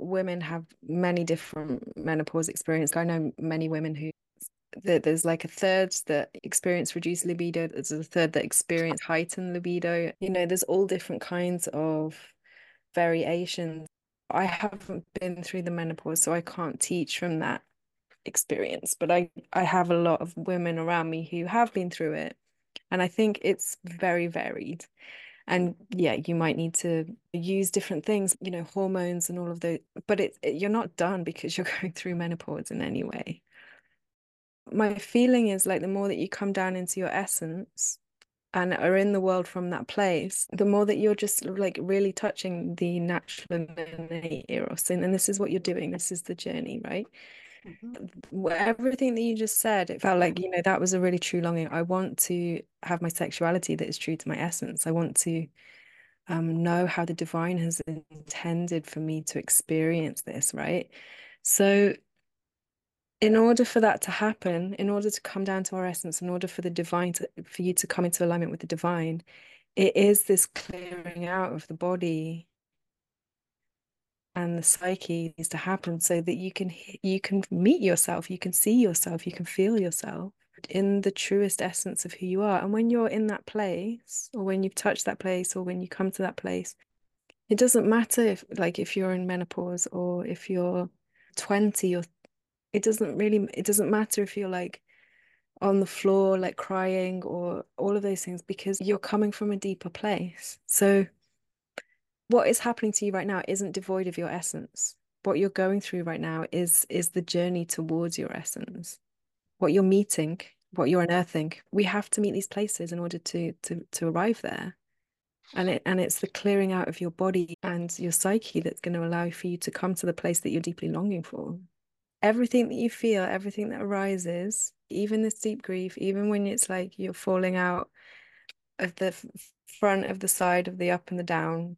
women have many different menopause experience. I know many women who there's like a third that experience reduced libido, there's a third that experience heightened libido. There's all different kinds of variations. I haven't been through the menopause, so I can't teach from that experience, but I have a lot of women around me who have been through it, and I think it's very varied. And yeah, you might need to use different things, hormones and all of those, but you're not done because you're going through menopause in any way. My feeling is like the more that you come down into your essence and are in the world from that place, the more that you're just like really touching the natural innate eros. And this is what you're doing. This is the journey, right? Mhm. Everything that you just said, it felt like, that was a really true longing. I want to have my sexuality that is true to my essence. I want to know how the divine has intended for me to experience this, right? So in order for that to happen, in order to come down to our essence, in order for the divine for you to come into alignment with the divine, it is this clearing out of the body and the psyche needs to happen so that you can meet yourself, you can see yourself, you can feel yourself in the truest essence of who you are. And when you're in that place, or when you've touched that place, or when you come to that place, it doesn't matter if you're in menopause or if you're 20, or it doesn't matter if you're like on the floor, like crying, or all of those things, because you're coming from a deeper place. So what is happening to you right now isn't devoid of your essence. What you're going through right now is the journey towards your essence. What you're meeting, what you're unearthing. We have to meet these places in order to arrive there. And it's the clearing out of your body and your psyche that's going to allow for you to come to the place that you're deeply longing for. Everything that you feel, everything that arises, even this deep grief, even when it's like you're falling out of the front of the side of the up and the down,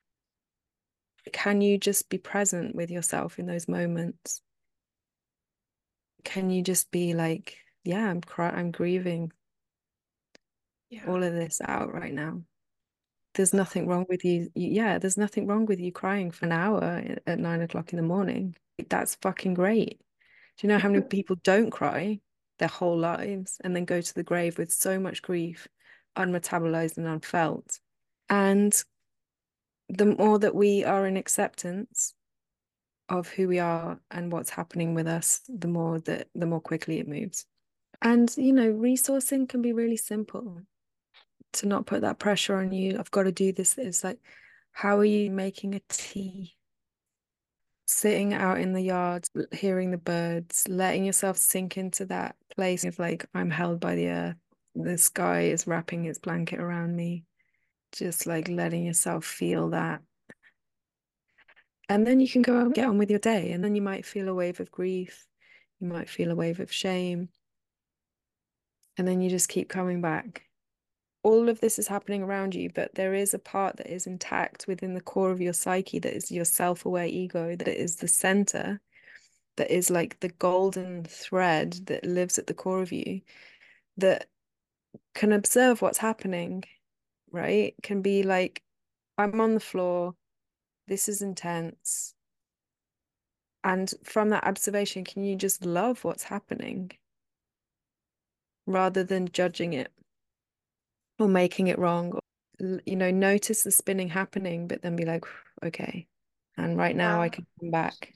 can you just be present with yourself in those moments? Can you just be like, yeah, I'm grieving Yeah. all of this out right now. There's nothing wrong with you. Yeah, there's nothing wrong with you crying for an hour at 9 o'clock in the morning. That's fucking great. Do you know how many people don't cry their whole lives and then go to the grave with so much grief, unmetabolized and unfelt? And the more that we are in acceptance of who we are and what's happening with us, the more quickly it moves. And resourcing can be really simple, to not put that pressure on you. I've got to do this. It's like, how are you making a tea? Sitting out in the yard, hearing the birds, letting yourself sink into that place of like, I'm held by the earth. The sky is wrapping its blanket around me. Just like letting yourself feel that. And then you can go out and get on with your day. And then you might feel a wave of grief. You might feel a wave of shame. And then you just keep coming back. All of this is happening around you, but there is a part that is intact within the core of your psyche, that is your self-aware ego, that is the center, that is like the golden thread that lives at the core of you, that can observe what's happening, right? Can be like, I'm on the floor, this is intense. And from that observation, can you just love what's happening rather than judging it or making it wrong? Or, notice the spinning happening, but then be like, okay. And right now I Yeah. can come back.